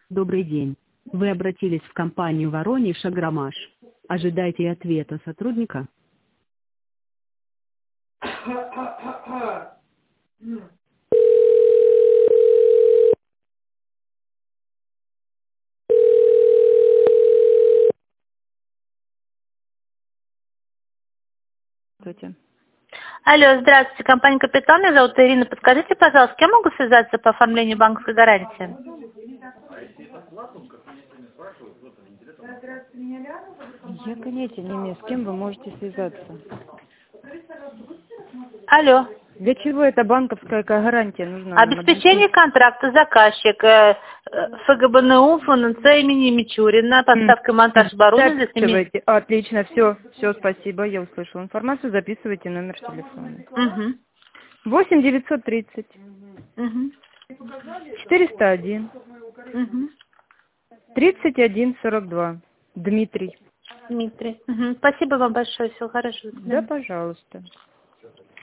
Добрый день. Вы обратились в компанию Воронеж Агромаш. Ожидайте ответа сотрудника. Здравствуйте. Алло, здравствуйте, компания «Капитал», меня зовут Ирина. Подскажите, пожалуйста, с кем могу связаться по оформлению банковской гарантии? Я понятия не имею, с кем вы можете связаться. Алло. Для чего эта банковская гарантия нужна нам? Обеспечение Объясните. контракта, заказчик, ФГБНУ, ФНЦ имени Мичурина, поставка и монтаж оборудования. Записывайте. Отлично, все, спасибо, я услышала информацию. Записывайте номер телефона. Угу. 8 930 Угу. 401 Угу. 31 42. Дмитрий. Дмитрий. Угу. Спасибо вам большое, всего хорошего. До Да, свидания. пожалуйста.